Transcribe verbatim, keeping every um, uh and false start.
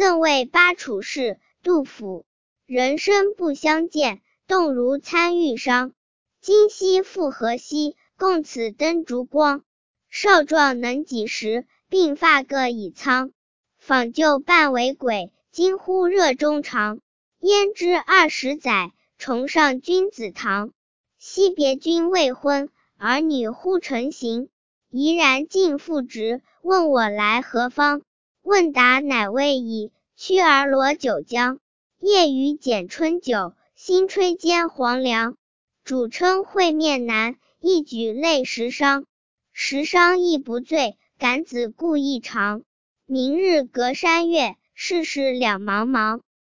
赠卫八处士，杜甫。人生不相见，动如参与商。今夕复何夕，共此灯烛光。少壮能几时，鬓发各已苍。访旧伴为鬼，惊呼热衷肠。焉知二十载，重上君子堂。惜别君未婚，儿女忽成行。怡然尽复职，问我来何方？问答乃未已，驱儿罗九江。夜雨剪春酒，新炊煎黄粱。主称会面难，一举泪十觞。十觞亦不醉，感子故意长。明日隔山月，世事两茫茫。